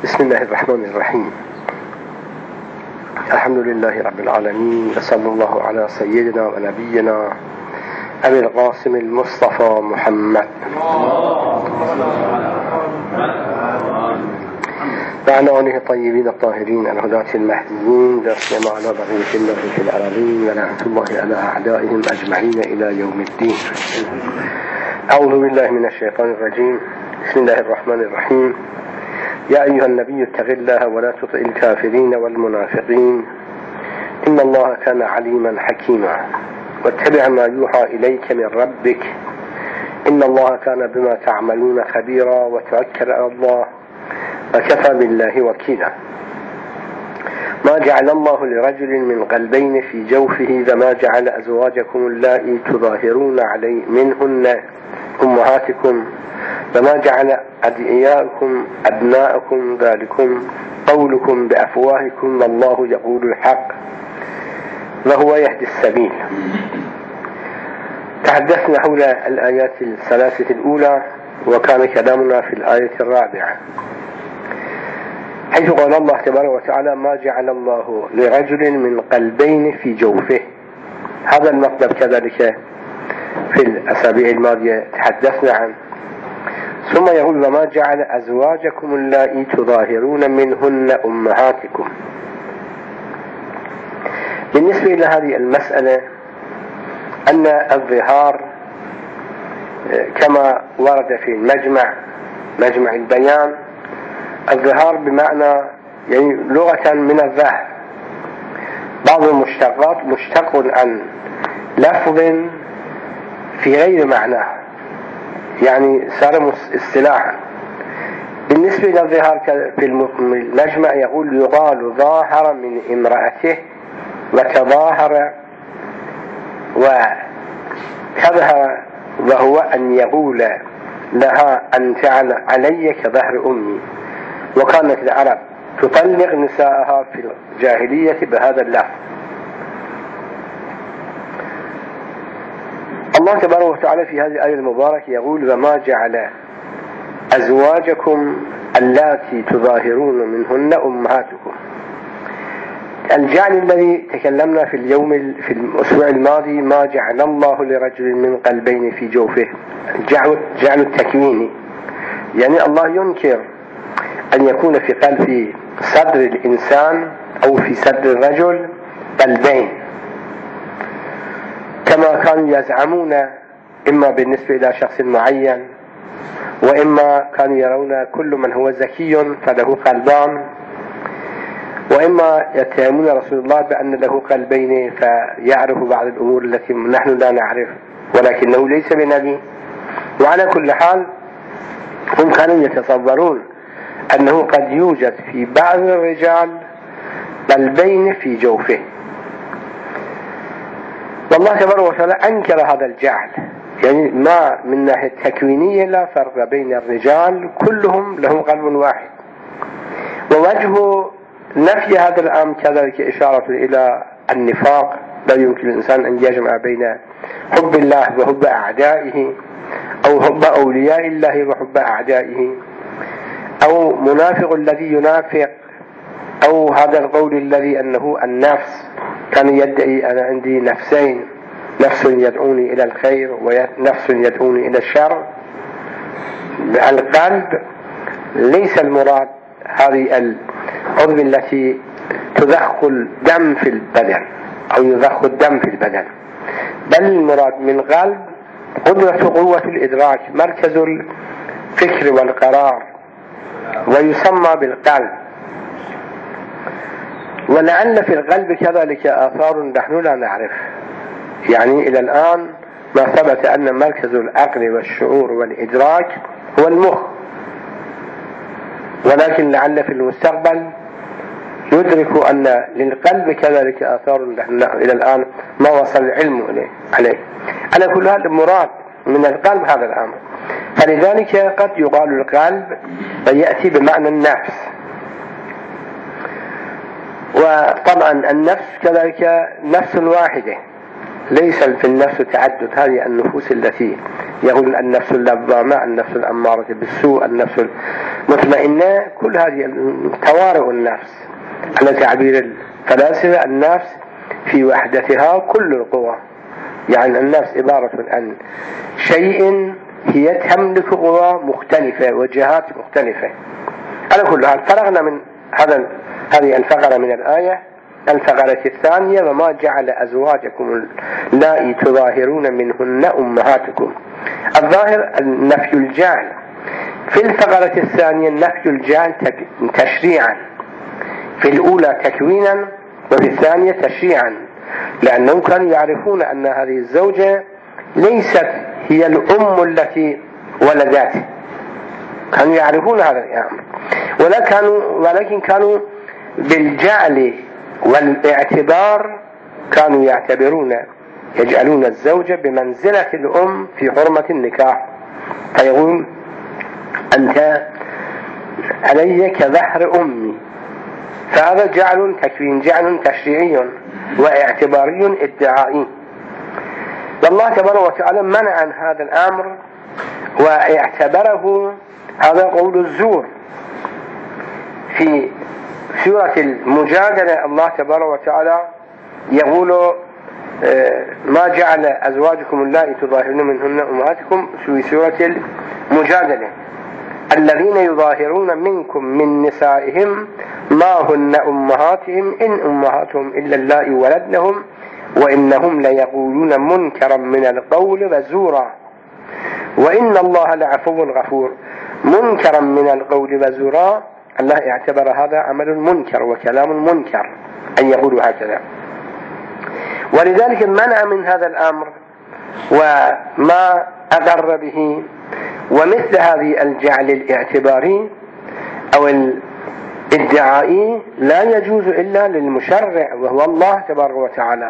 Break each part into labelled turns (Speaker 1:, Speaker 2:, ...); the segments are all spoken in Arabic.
Speaker 1: بسم الله الرحمن الرحيم. الحمد لله رب العالمين، وصلى الله على سيدنا ونبينا أبي القاسم المصطفى محمد وعلى آله الطيبين الطاهرين الهداة المهديين، لا سيما على بقية الله في العالمين، ولعنة الله على أعدائهم أجمعين إلى يوم الدين. أعوذ بالله من الشيطان الرجيم. بسم الله الرحمن الرحيم. يا أيها النبي اتق الله ولا تطع الكافرين والمنافقين إن الله كان عليما حكيما، واتبع ما يوحى إليك من ربك إن الله كان بما تعملون خبيرا، وتوكل على الله وكفى بالله وكيلا. ما جعل الله لرجل من قلبين في جوفه، وما جعل أزواجكم اللائي تظاهرون عليه منهن أمهاتكم، وما جعل أدعياءكم أبناءكم، ذلكم قولكم بأفواهكم والله يقول الحق وهو يهدي السبيل. تحدثنا حول الآيات الثلاثة الأولى، وكان كلامنا في الآية الرابعة حيث قال الله تبارك وتعالى: ما جعل الله لرجل من قلبين في جوفه. هذا المطلب كذلك في الأسابيع الماضية تحدثنا عنه. ثم يقول: وما جعل أزواجكم اللائي تظاهرون منهن أمهاتكم. بالنسبة إلى هذه المسألة أن الظهار كما ورد في مجمع البيان، الظهار بمعنى يعني لغة من الظهر. بعض المشتقات مشتق عن لفظ في غير معناه، يعني صار اصطلاحا. بالنسبة إلى الظهار في المجمع يقول: يقال ظاهر من امرأته وتظاهر وكظهر، وهو أن يقول لها أنت علي كظهر أمي. وكانت العرب تطلق نساءها في الجاهلية بهذا اللفظ. الله تبارك وتعالى في هذه الآية المباركة يقول: وما جعل أزواجكم اللاتي تظاهرون منهن أمهاتكم. الجعل الذي تكلمنا في الأسبوع الماضي: ما جعل الله لرجل من قلبين في جوفه، جعل التكويني، يعني الله ينكر أن يكون في صدر الإنسان أو في صدر الرجل قلبين كما كانوا يزعمون، إما بالنسبة إلى شخص معين، وإما كانوا يرون كل من هو ذكي فله قلبان، وإما يتهمون رسول الله بأن له قلبين فيعرف بعض الأمور التي نحن لا نعرف ولكنه ليس بنبي. وعلى كل حال هم كانوا يتصورون أنه قد يوجد في بعض الرجال قلبين في جوفه. والله تبارك وتعالى أنكر هذا الجعل، يعني ما من ناحية تكوينية لا فرق بين الرجال، كلهم لهم قلب واحد. ووجه نفي هذا الأمر كذلك إشارة إلى النفاق. لا يمكن الإنسان أن يجمع بين حب الله وحب أعدائه، أو حب أولياء الله وحب أعدائه، أو منافق الذي ينافق، أو هذا القول الذي أنه النفس كان يدعي أنا عندي نفسين، نفس يدعوني إلى الخير ونفس يدعوني إلى الشر. القلب ليس المراد هذه العضو التي تضخ الدم في البدن أو يضخ الدم في البدن، بل المراد من قلب قوة الإدراك، مركز الفكر والقرار، ويسمى بالقلب. ولعل في القلب كذلك آثار نحن لا نعرف، يعني إلى الآن ما ثبت أن مركز العقل والشعور والإدراك هو المخ، ولكن لعل في المستقبل يدرك أن للقلب كذلك آثار نحن إلى الآن ما وصل العلم عليه. على كل هذا المراد من القلب هذا الأمر. فلذلك قد يقال القلب ويأتي بمعنى النفس. وطبعا النفس كذلك نفس واحدة، ليس في النفس تعدد. هذه النفوس التي يقول النفس اللوامة، النفس الأمارة بالسوء، النفس المطمئنة، كل هذه طوارئ النفس. على تعبير الفلاسفة النفس في وحدتها كل القوى، يعني النفس عبارة عن شيء هي تملك قوى مختلفة وجهات مختلفة. على كل حال فرغنا من هذه الفقرة من الآية. الفقرة الثانية: وما جعل أزواجكم اللائي تظاهرون منهن أمهاتكم. الظاهر نفي الجعل، في الفقرة الثانية نفي الجعل تشريعا، في الأولى تكوينا وفي الثانية تشريعا، لأنهم كانوا يعرفون أن هذه الزوجة ليست هي الأم التي ولدته، كانوا يعرفون هذا الأمر، ولكن كانوا بالجعل والاعتبار كانوا يجعلون الزوجة بمنزلة الأم في حرمة النكاح، فيقول أنت علي كظهر أمي. فهذا جعل تكوين، جعل تشريعي واعتباري ادعائي. والله تبارك وتعالى منع عن هذا الأمر واعتبره هذا قول الزور. في سورة المجادلة الله تبارك وتعالى يقول: ما جعل أزواجكم اللائي تظاهرون منهن أمهاتكم، في سورة المجادلة: الذين يظاهرون منكم من نسائهم ما هن أمهاتهم إن أمهاتهم إلا اللائي ولدنهم وإنهم ليقولون منكرا من القول وزورا وإن الله لعفو غفور. منكرا من القول وزورا، الله اعتبر هذا عمل منكر وكلام منكر أن يقولوا هكذا، ولذلك منع من هذا الأمر وما أقر به. ومثل هذه الجعل الاعتباري أو الادعائي لا يجوز إلا للمشرع وهو الله تبارك وتعالى.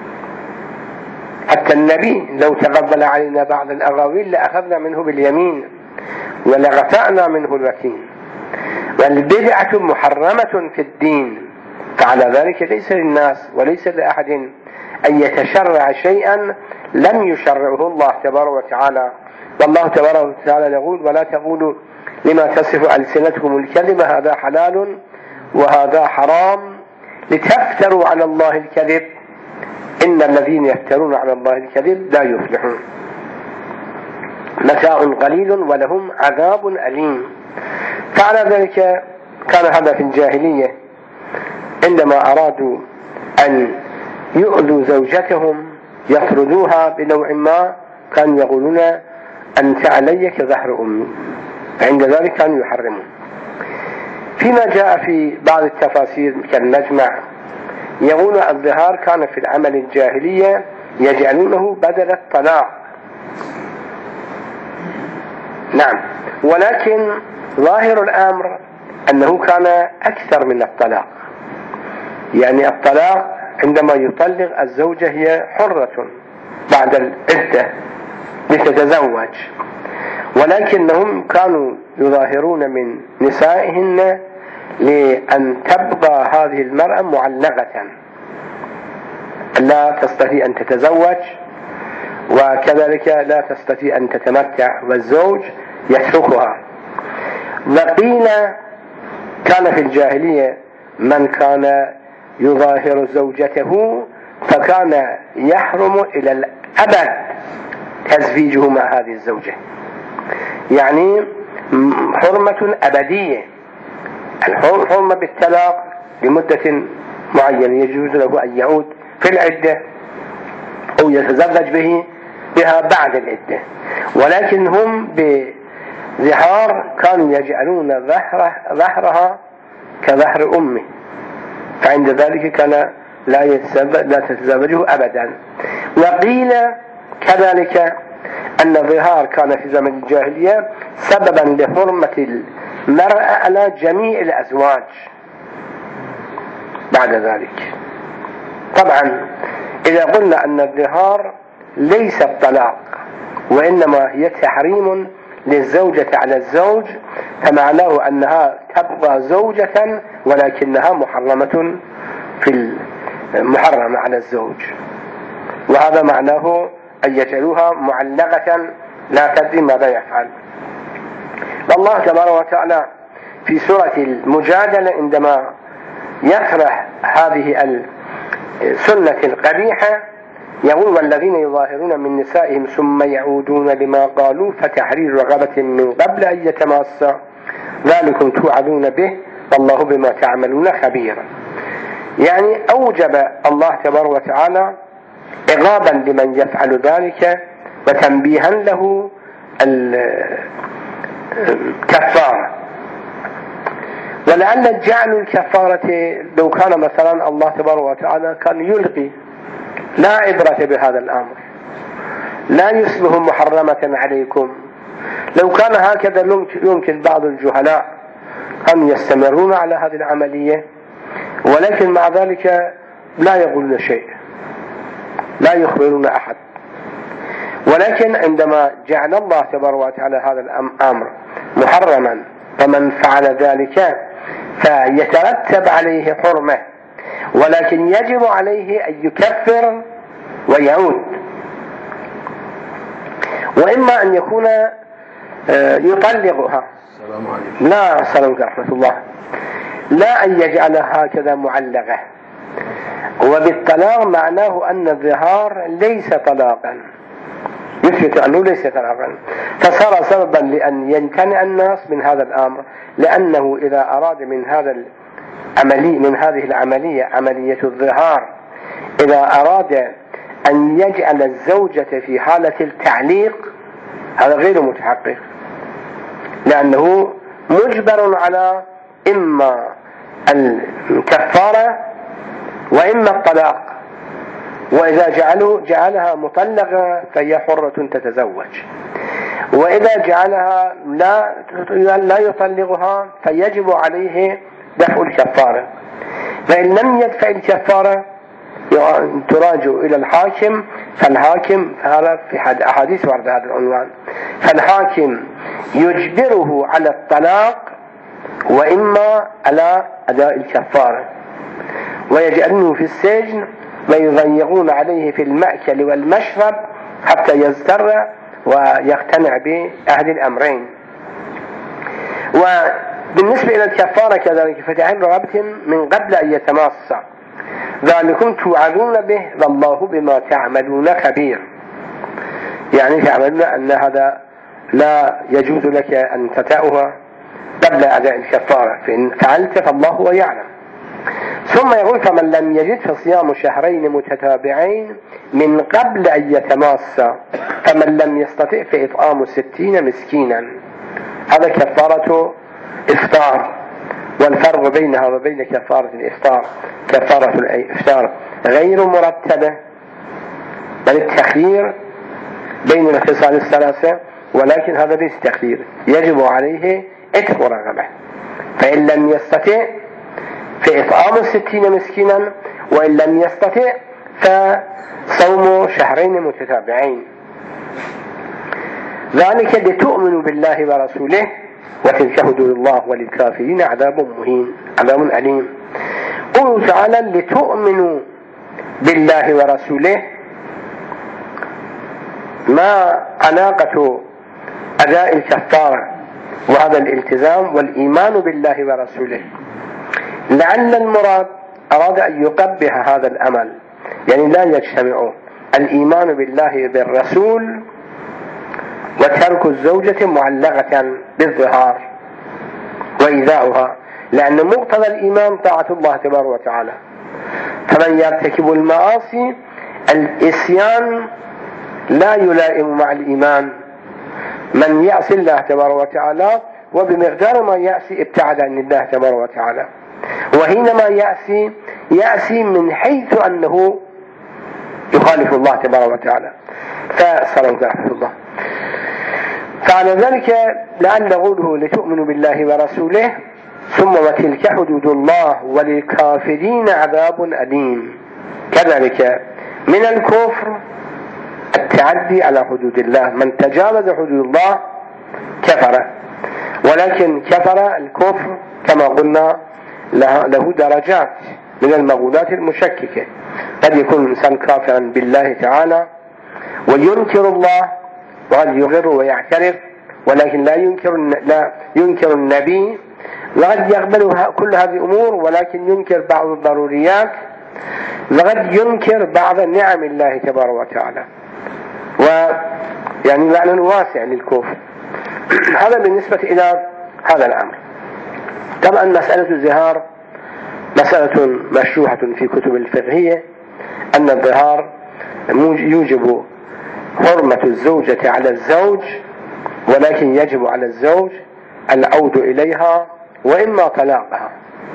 Speaker 1: حتى النبي لو تقبل علينا بعض الأغاويل لأخذنا منه باليمين ولغفأنا منه الوكيل. والبدعة محرمة في الدين، فعلى ذلك ليس للناس وليس لأحد أن يتشرع شيئا لم يشرعه الله تبارك وتعالى. والله تبارك وتعالى يقول: ولا تقولوا لما تصف ألسنتكم الكذب هذا حلال وهذا حرام لتفتروا على الله الكذب إن الذين يفترون على الله الكذب لا يفلحون. متاع قليل ولهم عذاب أليم. فعلى ذلك كان هذا في الجاهلية عندما أرادوا أن يؤذوا زوجتهم يطردوها بنوع ما كانوا يقولون: أنت علي كظهر أمي، عند ذلك كانوا يحرمون. فيما جاء في بعض التفاسير كالمجمع يقول: الظهار كان في العمل الجاهلية يجعلونه بدل الطلاق. نعم، ولكن ظاهر الأمر أنه كان أكثر من الطلاق، يعني الطلاق عندما يطلق الزوجة هي حرة بعد العدة لتتزوج، ولكنهم كانوا يظاهرون من نسائهن لأن تبقى هذه المرأة معلقة لا تستطيع أن تتزوج، وكذلك لا تستطيع أن تتمتع والزوج يتركها. وقيل كان في الجاهلية من كان يظاهر زوجته فكان يحرم إلى الأبد تزويجه مع هذه الزوجة، يعني حرمة أبدية. الحرمة بالطلاق لمدة معينة يجوز له أن يعود في العدة أو يتزوج بها بعد العدة، ولكن هم بظهار كانوا يجعلون ظهرها كظهر أمه، فعند ذلك كان لا تتزوجه أبدا. وقيل كذلك أن الظهار كان في زمن الجاهلية سببا لحرمة المرأة على جميع الأزواج بعد ذلك. طبعا إذا قلنا أن الظهار ليس الطلاق وإنما هي تحريم للزوجة على الزوج، فمعناه أنها تبقى زوجة ولكنها محرمة محرمة على الزوج، وهذا معناه أن يجعلوها معلقة لا تدري ماذا يفعل. والله تبارك وتعالى في سورة المجادلة عندما يطرح هذه السنة القبيحة يقول: والذين يظاهرون من نسائهم ثم يعودون لما قالوا فتحرير رقبة من قبل أن يتماسا ذلكم توعدون به والله بما تعملون خبير. يعني أوجب الله تبارك وتعالى عقابا لمن يفعل ذلك وتنبيها له الكفارة. ولعل جعل الكفارة لو كان مثلا الله تبارك وتعالى كان يلقي لا عبرة بهذا الأمر، لا يصبح محرمة عليكم. لو كان هكذا يمكن بعض الجهلاء أن يستمرون على هذه العملية، ولكن مع ذلك لا يقولون شيء، لا يخبرون أحد. ولكن عندما جعل الله تبارك وتعالى هذا الأمر محرما فمن فعل ذلك فيترتب عليه حرمة، ولكن يجب عليه أن يكفر ويعود، وإما أن يكون يطلقها. لا سلامك رحمة الله، لا أن يجعلها هكذا معلقة. وبالطلاق معناه أن الظهار ليس طلاقا، يثبت أنه ليس طلاقا، فصار سببا لأن يمتنع الناس من هذا الأمر، لأنه إذا أراد من هذه العملية عملية الظهار، إذا أراد أن يجعل الزوجة في حالة التعليق هذا غير متحقق، لأنه مجبر على إما الكفارة وإما الطلاق. وإذا جعلها مطلقة فهي حرة تتزوج، وإذا جعلها لا يطلقها فيجب عليه دفع الكفارة. فإن لم يدفع الكفارة تراجع إلى الحاكم، فالحاكم هذا في أحاديث ورد هذا العنوان، فالحاكم يجبره على الطلاق وإما على أداء الكفارة، ويجعلنه في السجن ويضيقون عليه في المأكل والمشرب حتى يزدر ويقتنع بأحد الأمرين. وبالنسبة إلى الكفارة كذلك فتحرير رقبة من قبل أن يتماسا ذلكم توعدون به والله بما تعملون خبير. يعني تعملون أن هذا لا يجوز لك أن تتأوها قبل أداء الكفارة، فإن فعلت فالله هو يعلم. ثم يقول: فمن لم يجد فصيام شهرين متتابعين من قبل أن يتماسا فمن لم يستطع فإطعام 60 مسكينا. هذا كفارة إفطار، والفرق بينها وبين كفارة الإفطار كفارة الإفطار غير مرتبة، بل التخيير بين الخصال الثلاثة، ولكن هذا ليس تخيير، يجب عليه عتق رقبة. فإن لم يستطع فإطعام 60 مسكينا، وإن لم يستطع فصوم شهرين متتابعين. ذلك لتؤمنوا بالله ورسوله وتلك حدود الله وللكافرين عذاب مهين، عذاب أليم. قل تعالى: لتؤمنوا بالله ورسوله، ما علاقة أداء الكفارة وهذا الالتزام والإيمان بالله ورسوله؟ لعل المراد أراد أن يقبح هذا الأمل، يعني لا يجتمع الإيمان بالله بالرسول وترك الزوجة معلقة بالظهار وإيذاؤها، لأن مقتضى الإيمان طاعة الله تبارك وتعالى. فمن يرتكب المعاصي الإسيان لا يلائم مع الإيمان. من يعصي الله تبارك وتعالى وبمقدار ما يعصي ابتعد عن الله تبارك وتعالى، وحينما يعصي من حيث أنه يخالف الله تبارك وتعالى. فسلام رحمة الله. فعلى ذلك لأن قوله لتؤمنوا بالله ورسوله ثم وتلك حدود الله وللكافرين عذاب أليم. كذلك من الكفر التعدي على حدود الله، من تجاوز حدود الله كفر، ولكن كفر الكفر كما قلنا له درجات من المقولات المشككة. قد يكون الإنسان كافرا بالله تعالى وينكر الله وقد يغر ويعترف، ولكن لا ينكر النبي، وقد يقبل كل هذه الأمور ولكن ينكر بعض الضروريات، وقد ينكر بعض نعم الله تبارك وتعالى، ويعني معنى واسع للكفر. هذا بالنسبة إلى هذا الأمر. طبعا مسألة الزهار مسألة مشروحة في كتب الفقهية، أن الظهار يوجب حرمة الزوجة على الزوج، ولكن يجب على الزوج العود إليها وإما طلاقها.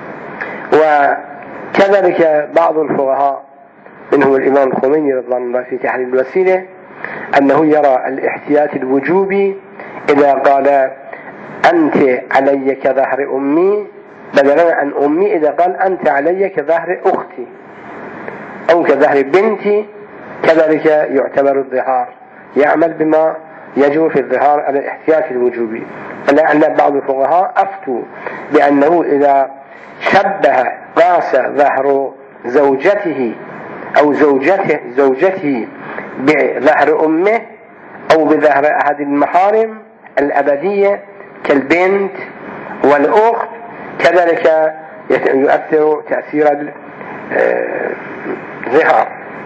Speaker 1: وكذلك بعض الفقهاء منهم الإمام الخميني رضوان الله في تحرير الوسيلة أنه يرى الاحتياط الوجوبي إذا قال أنت علي كظهر أمي بدلا عن أمي، إذا قال أنت علي كظهر أختي أو كظهر بنتي، كذلك يعتبر الظهار يعمل بما يجب في الظهار على الاحتياط الوجوبي. لأن بعض الفقهاء أفتوا بأنه إذا شبه قاس ظهر زوجته أو زوجته بظهر أمه أو بظهر أحد المحارم الأبدية كالبنت والأخت، كذلك يؤثر تأثير الظهار.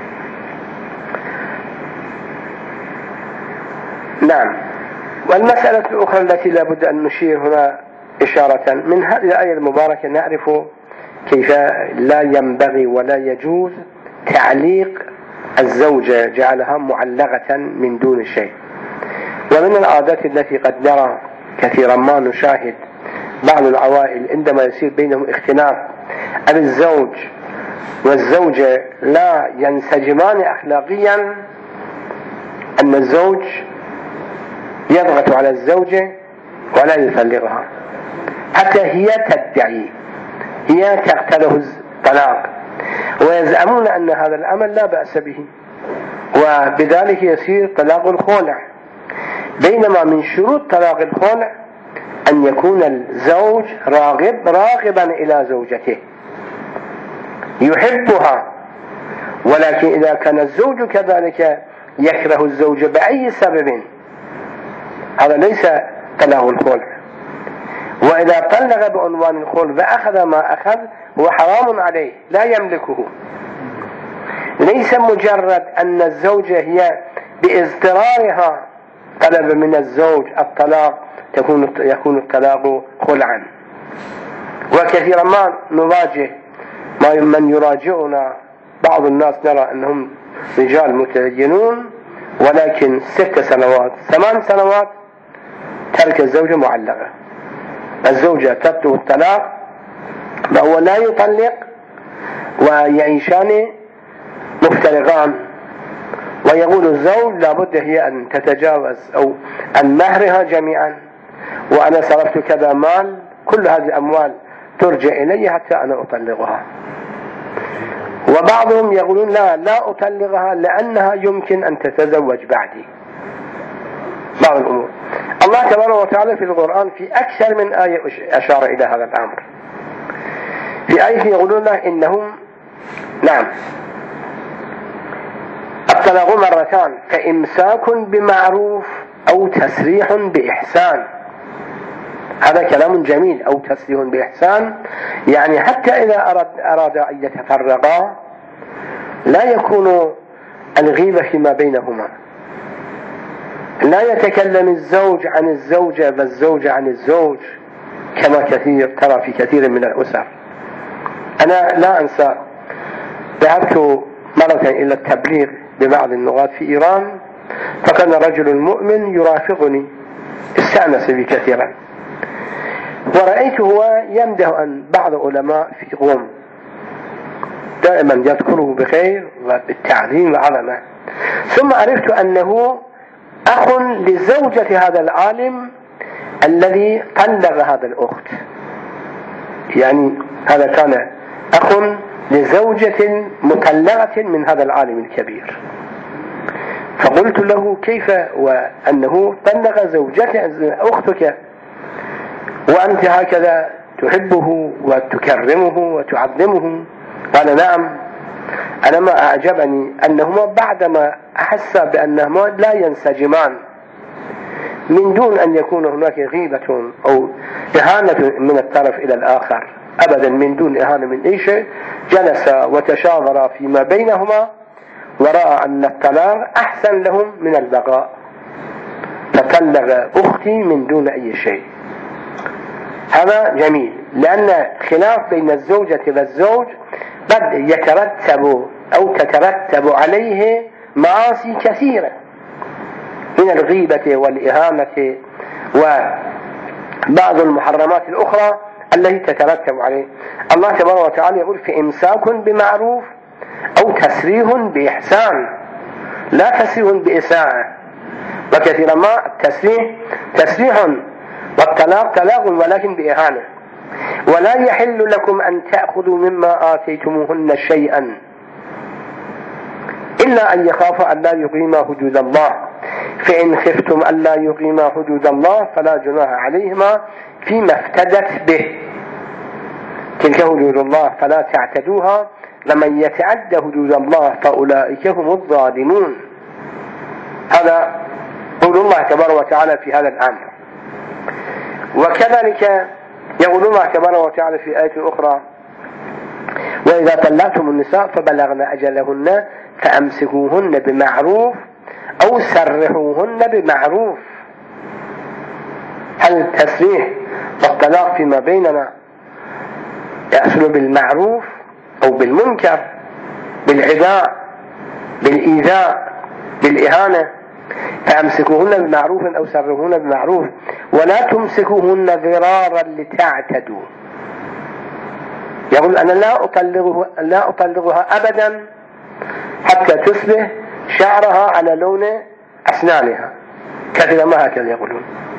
Speaker 1: نعم. والمسألة الأخرى التي لا بد أن نشير هنا إشارة من هذه الآية المباركة نعرف كيف لا ينبغي ولا يجوز تعليق الزوجة، جعلها معلقة من دون شيء. ومن العادات التي قد نرى كثيرا ما نشاهد بعض العوائل عندما يصير بينهم اختلاف أن الزوج والزوجة لا ينسجمان أخلاقيا، أن الزوج يضغط على الزوجة ولا يفلغها حتى هي تدعي، هي تقتله الطلاق، ويزعمون أن هذا الأمر لا بأس به، وبذلك يصير طلاق الخلع. بينما من شروط طلاق الخلع أن يكون الزوج راغبا إلى زوجته يحبها، ولكن إذا كان الزوج كذلك يكره الزوجة بأي سبب هذا ليس طلاق الخلع. وإذا طلق بعنوان الخلع فأخذ ما أخذ هو حرام عليه لا يملكه. ليس مجرد أن الزوجة هي باضطرارها طلب من الزوج الطلاق يكون الطلاق خلعا. وكثيرا ما نواجه من يراجعنا بعض الناس نرى أنهم رجال متدينون ولكن 6 سنوات 8 سنوات ترك الزوجة معلقة، الزوجة تطلب الطلاق وهو لا يطلق ويعيشان مفترقان، ويقول الزوج لابد هي أن تتجاوز أو أن مهرها جميعا، وأنا صرفت كذا مال كل هذه الأموال ترجع إلي حتى أنا أطلقها. وبعضهم يقولون لا أطلقها لأنها يمكن أن تتزوج بعدي. بعض الأمور الله تبارك وتعالى في القرآن في أكثر من آية أشار إلى هذا الأمر. في آية يقولون إنهم نعم الطلاق مرتان فإمساك بمعروف أو تسريح بإحسان. هذا كلام جميل، أو تسريح بإحسان يعني حتى إذا أراد أن يتفرقا لا يكون الغيبة فيما بينهما، لا يتكلم الزوج عن الزوجة والزوجة عن الزوج كما ترى في كثير من الأسر. أنا لا أنسى ذهبت مرة إلى التبليغ ببعض النقاط في إيران، فكان رجل مؤمن يرافقني استأنس بي كثيرا، ورأيته هو يمدح عن بعض علماء في قوم دائما يذكره بخير وبالتعظيم وعظمة، ثم عرفت أنه أخ لزوجة هذا العالم الذي طلق هذا الأخت، يعني هذا كان أخ لزوجة مطلقة من هذا العالم الكبير. فقلت له كيف وأنه طلق زوجته أختك وأنت هكذا تحبه وتكرمه وتعظمه؟ قال نعم. أنا ما أعجبني أنهما بعدما أحس بأنهما لا ينسجمان من دون أن يكون هناك غيبة أو إهانة من الطرف إلى الآخر، أبدا من دون إهانة من أي شيء، جلس وتشاور فيما بينهما ورأى أن الطلاق أحسن لهم من البقاء، فطلق أختي من دون أي شيء. هذا جميل، لأن خلاف بين الزوجة والزوج قد يترتب أو تترتب عليه معاصي كثيرة من الغيبة والإهانة وبعض المحرمات الأخرى التي تترتب عليه. الله تبارك وتعالى يقول: فإمساك بمعروف أو تسريح بإحسان، لا تسريح بإساءة. وكثيرا ما التسريح تسريح والطلاق طلاق ولكن بإهانة. ولا يحل لكم أن تأخذوا مما آتيتموهن شيئا إلا أن يخافوا أن لا يقيما حدود الله، فإن خفتم أن لا يقيما حدود الله فلا جناح عليهما فيما افتدت به، تلك حدود الله فلا تعتدوها، ومن يتعد حدود الله فأولئك هم الظالمون. هذا قول الله تبارك وتعالى في هذا الأمر. وكذلك يقول الله تبارك وتعالى في آية أخرى: وإذا طلقتم النساء فبلغن أجلهن فأمسكوهن بمعروف أو سرحوهن بمعروف. هل التسريح والطلاق فيما بيننا يحصل بالمعروف أو بالمنكر، بالعداء، بالإيذاء، بالإهانة؟ فأمسكوهن بمعروف أو سرحوهن بمعروف ولا تمسكوهن ضرارا لتعتدوا. يقول: أنا لا أطلقها أبدا حتى تصبح شعرها على لون أسنانها، كثيرا ما هكذا يقولون.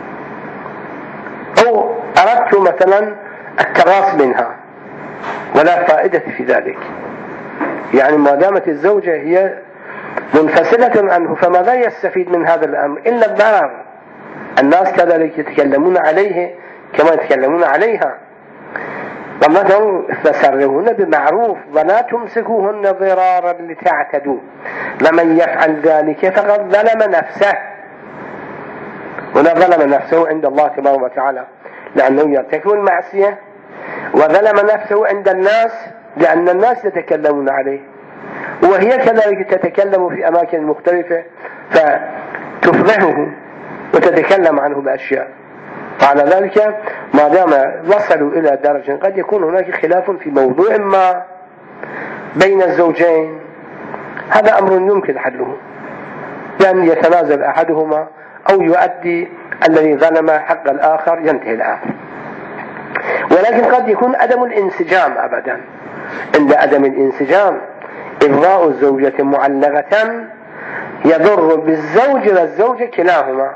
Speaker 1: أو أردت مثلا التغاص منها، ولا فائدة في ذلك. يعني ما دامت الزوجة هي منفصلة عنه فماذا يستفيد من هذا الأمر إلا الضرر؟ الناس كذلك يتكلمون عليه كما يتكلمون عليها. والله فسرهن بمعروف ولا تمسكوهن ضرارا لتعتدوا، ومن يفعل ذلك فقد ظلم نفسه. هنا ظلم نفسه عند الله تبارك وتعالى لأنه يرتكب المعصية، وظلم نفسه عند الناس لأن الناس يتكلمون عليه، وهي كذلك تتكلم في أماكن مختلفة فتفضحه وتتكلم عنه بأشياء. وعلى ذلك ما دام وصلوا إلى درجة قد يكون هناك خلاف في موضوع ما بين الزوجين، هذا أمر يمكن حله، لأن يتنازل أحدهما أو يؤدي الذي ظلم حق الآخر ينتهي الآخر. ولكن قد يكون عدم الانسجام أبدا. عند عدم الانسجام إبغاء الزوجة معلقة يضر بالزوج والزوجة كلاهما.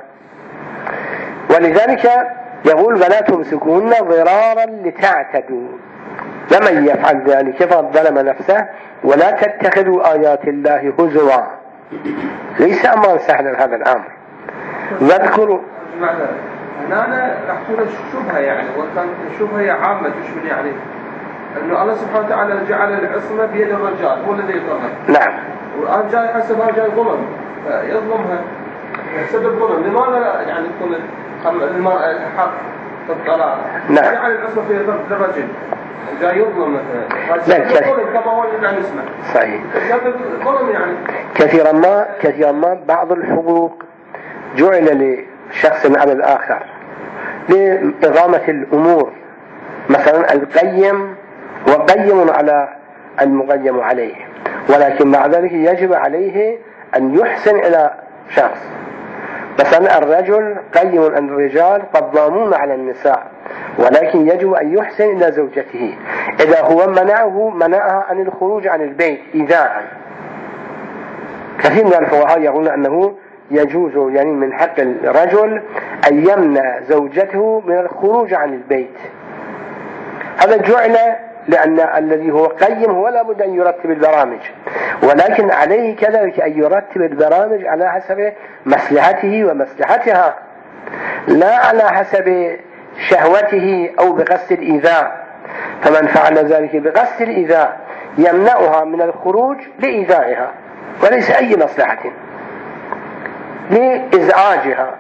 Speaker 1: ولذلك يقول: ولا تمسكوهن ضرارا لتعتدوا، ومن يفعل ذلك فقد ظلم نفسه ولا تتخذوا آيات الله هزوا. ليس أمرا سهلا هذا الأمر. واذكروا
Speaker 2: أنا أحصل الشبهة، يعني وكان الشبهة عامة تشمل يعني أنه الله سبحانه وتعالى جعل العصمة بيد الرجال هو الذي يطلق.
Speaker 1: نعم.
Speaker 2: والآن جاي حسبها جاي ظلم، يظلمها سبب ظلم. لماذا يعني تكون المرأة الحق في الطلاق؟
Speaker 1: نعم.
Speaker 2: جعل العصمة في يد الرجل جاي يظلم مثلا. ظلم كما هو اللي نسمع.
Speaker 1: صحيح.
Speaker 2: ظلم يعني.
Speaker 1: كثيرا ما بعض الحقوق جعل لشخص على الآخر لإقامة الأمور. مثلا القيم وقيم على المقيم عليه، ولكن مع ذلك يجب عليه أن يحسن إلى شخص. مثلا الرجل قيم أن الرجال قوامون على النساء، ولكن يجب أن يحسن إلى زوجته. إذا هو منعها عن الخروج عن البيت إيذاء، كثير من الفقهاء يقولون أنه يجوز يعني من حق الرجل أن يمنع زوجته من الخروج عن البيت. هذا جعل لأن الذي هو قيم هو لابد أن يرتب البرامج، ولكن عليه كذلك أن يرتب البرامج على حسب مصلحته ومصلحتها، لا على حسب شهوته أو بقصد الإيذاء. فمن فعل ذلك بقصد الإيذاء يمنعها من الخروج لإيذائها وليس أي مصلحة، لإزعاجها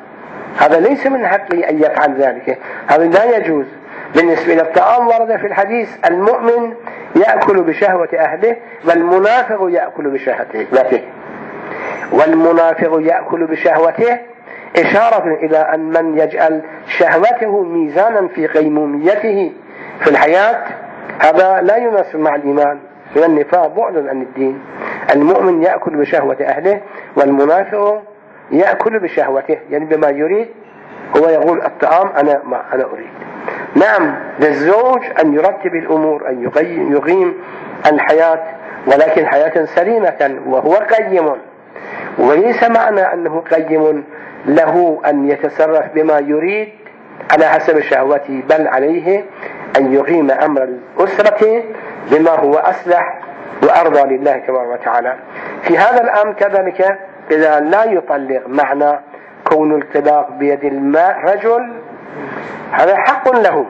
Speaker 1: هذا ليس من حقه أن يفعل ذلك، هذا لا يجوز. بالنسبة إلى الطعام ورد في الحديث المؤمن يأكل بشهوة أهله والمنافق يأكل بشهوته، والمنافق يأكل بشهوته إشارة إلى أن من يجعل شهوته ميزانا في قيموميته في الحياة هذا لا يناسب مع الإيمان، من النفاق بعد عن الدين. المؤمن يأكل بشهوة أهله والمنافق يأكل بشهوته، يعني بما يريد. هو يقول الطعام أنا أريد. نعم، للزوج أن يرتب الأمور، أن يقيم الحياة، ولكن حياة سليمة وهو قيم، وليس معنى أنه قيم له أن يتصرف بما يريد على حسب شهوته، بل عليه أن يقيم أمر الأسرة بما هو أصلح وأرضى لله تبارك وتعالى. في هذا الأمر كذلك إذا لا يطلق، معنى كون الطلاق بيد رجل هذا حق له،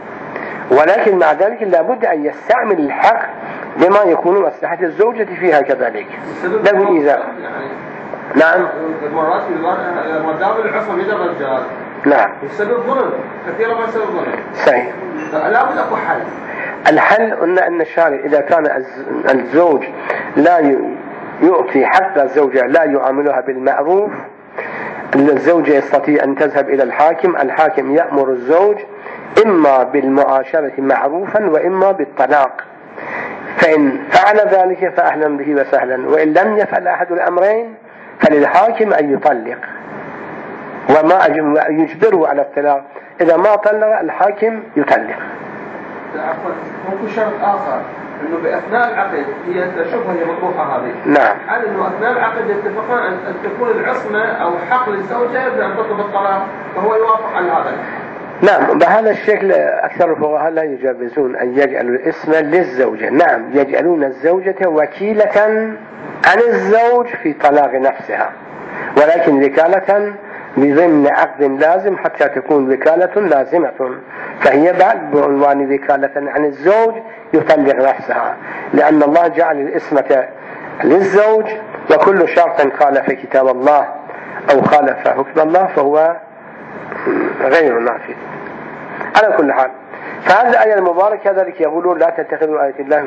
Speaker 1: ولكن مع ذلك لابد أن يستعمل الحق بما يكون مصلحة الزوجة فيها كذلك له إيذاء. نعم،
Speaker 2: المرات مدام العصمة يد الرجال
Speaker 1: نعم
Speaker 2: يسبب ظلم كثيرا، ما يسبب ظلم
Speaker 1: صحيح.
Speaker 2: لا بد أكو حل.
Speaker 1: الحل أن الشارع إذا كان الزوج لا يعطي حق الزوجة، لا يعاملها بالمعروف، الزوجة يستطيع أن تذهب إلى الحاكم، الحاكم يأمر الزوج إما بالمعاشرة معروفا وإما بالطلاق، فإن فعل ذلك فأهلا به وسهلا، وإن لم يفعل أحد الأمرين فللحاكم أن يطلق وما يجبره على الطلاق. إذا ما طلق الحاكم يطلق.
Speaker 2: عفوا، ممكن شرط آخر إنه بأثناء العقد هي شبهة هي مطروحة هذه.
Speaker 1: نعم.
Speaker 2: هل إنه أثناء العقد يتفقان أن تكون العصمة أو حق للزوجة بأن تطلب الطلاق، فهو يوافق على هذا.
Speaker 1: نعم، بهذا الشكل أكثر الفقهاء لا يجوزون أن يجعلوا الاسم للزوجة. نعم، يجعلون الزوجة وكيلة عن الزوج في طلاق نفسها، ولكن وكالة بضمن عقد لازم حتى تكون وكالة لازمة، فهي بعد بعنوان وكالة عن الزوج يطلق نفسها، لأن الله جعل الاسمة للزوج، وكل شرط خالف كتاب الله أو خالف حكم الله فهو غير نافذ. على كل حال، فهذه الآية المباركة ذلك يقولون لا تتخذوا آية الله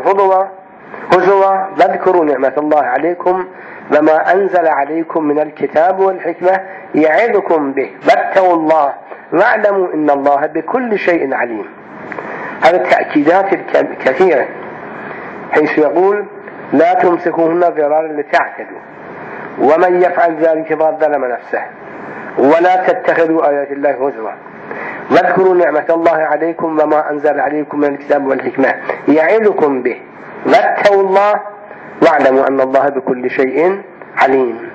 Speaker 1: هزوا واذكروا نعمة الله عليكم وما أنزل عليكم من الكتاب والحكمة يعظكم به واتقوا الله واعلموا إن الله بكل شيء عليم. هذه التأكيدات الكثيرة، حيث يقول لا تمسكوهن ضرارا لتعتدوا، ومن يفعل ذلك فقد ظلم نفسه، ولا تتخذوا آيات الله هزوا، واذكروا نعمة الله عليكم وما أنزل عليكم من الكتاب والحكمة يعظكم به واتقوا الله واعلموا أن الله بكل شيء عليم.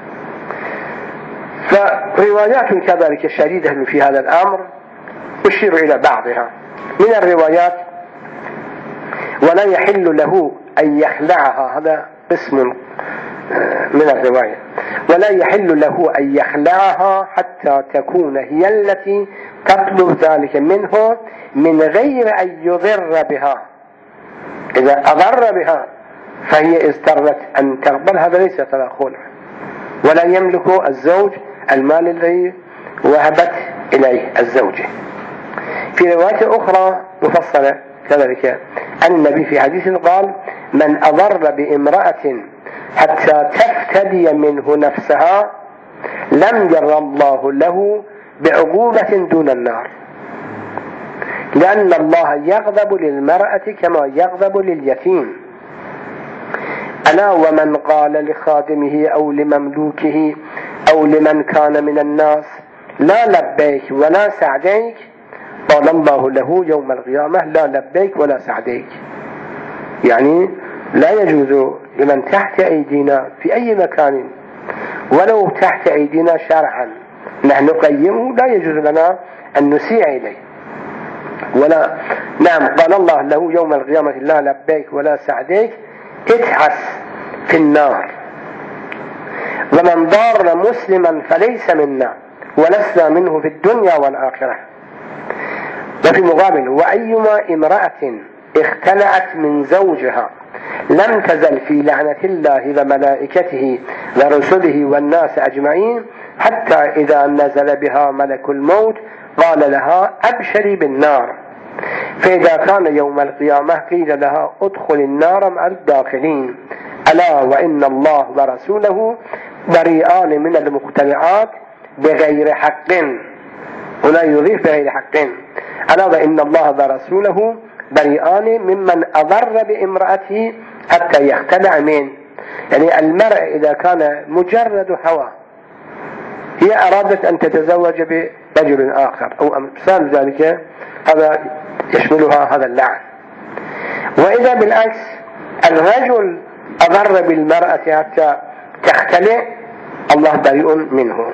Speaker 1: فروايات كذلك شديدة في هذا الأمر أشير إلى بعضها. من الروايات: ولا يحل له أن يخلعها، هذا قسم من الرواية، ولا يحل له أن يخلعها حتى تكون هي التي تطلب ذلك منه من غير أن يضر بها. إذا أضر بها فهي اضطرت أن تقبل، هذا ليس تدخل، ولا يملك الزوج المال الذي وهبت إليه الزوجة. في رواية أخرى مفصلة كذلك عن النبي في حديث قال: من أضر بامرأة حتى تفتدي منه نفسها لم ير الله له بعقوبة دون النار، لأن الله يغضب للمرأة كما يغضب لليتيم. ألا ومن قال لخادمه أو لمملوكه أو لمن كان من الناس لا لبيك ولا سعديك، قال الله له يوم القيامة لا لبيك ولا سعديك. يعني لا يجوز لمن تحت أيدينا في أي مكان ولو تحت أيدينا شرعا نحن نقيمه، لا يجوز لنا أن نسيء إليه ولا. نعم، قال الله له يوم القيامة لا لبيك ولا سعديك، اتعس في النار. ومن ضار مسلما فليس منا ولسنا منه في الدنيا والآخرة. وفي مقابل: وأيما امرأة اختلعت من زوجها لم تزل في لعنة الله وملائكته ورسله والناس أجمعين حتى إذا نزل بها ملك الموت قال لها أبشري بالنار، فإذا كان يوم القيامة قيل لها ادخل النار مع الداخلين، ألا وإن الله ورسوله بريئان من المخترعات بغير حق، هنا يضيف بغير حق، ألا وإن الله ورسوله بريئان ممن أضر بامرأته حتى يختلع منه. يعني المرء إذا كان مجرد هوى، هي أرادت أن تتزوج برجل آخر أو أمثال ذلك، هذا يشملها هذا اللعن. وإذا بالعكس الرجل أضر بالمرأة حتى تختلع، الله بريء منه.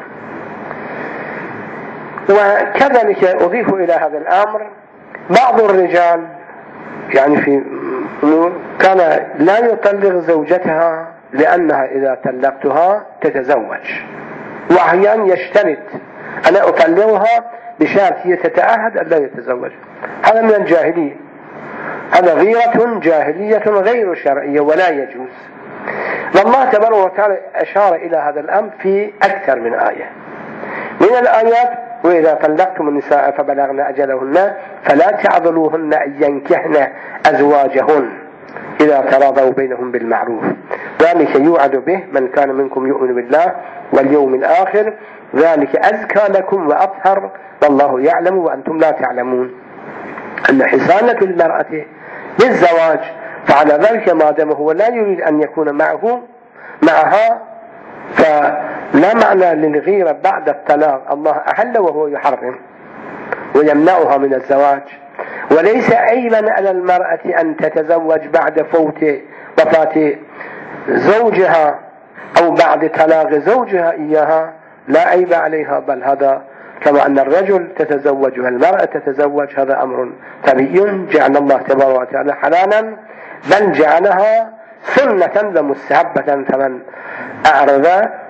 Speaker 1: وكذلك أضيف إلى هذا الأمر بعض الرجال يعني في كان لا يطلق زوجتها لأنها إذا طلقتها تتزوج، وأحيانا يشترط أنا أطلقها بشرط هي تتعهد أن لا يتزوج. هذا من الجاهلية، هذا غيرة جاهلية غير شرعية ولا يجوز. والله تبارك وتعالى أشار إلى هذا الأمر في أكثر من آية من الآيات: وإذا طلقتم النساء فبلغن أجلهن فلا تعضلوهن أن ينكحن أزواجهن إذا تراضوا بينهم بالمعروف، ذلك يوعد به من كان منكم يؤمن بالله واليوم الآخر، ذلك أزكى لكم وأطهر والله يعلم وأنتم لا تعلمون. أن حصانة المرأة للزواج، فعلى ذلك ما دام هو لا يريد أن يكون معها فلا معنى للغيرة بعد الطلاق. الله أحل وهو يحرم ويمنعها من الزواج. وليس عيبا على المرأة أن تتزوج بعد فوت وفاة زوجها أو بعد طلاق زوجها إياها، لا عيب عليها، بل هذا كما أن الرجل تتزوج والمرأة تتزوج، هذا أمر طبيعي جعل الله تبارك وتعالى حلالا، بل جعلها سنة ومستحبة. فمن أعرض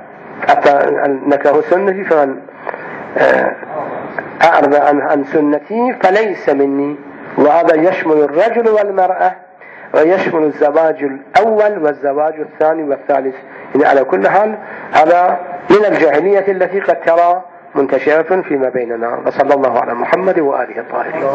Speaker 1: نكره سنتي فمن أعرض عن سنتي فليس مني. وهذا يشمل الرجل والمرأة، ويشمل الزواج الأول والزواج الثاني والثالث. يعني على كل حال هذا من الجاهلية التي قد ترى منتشرة فيما بيننا. وصلى الله على محمد وآله الطاهرين.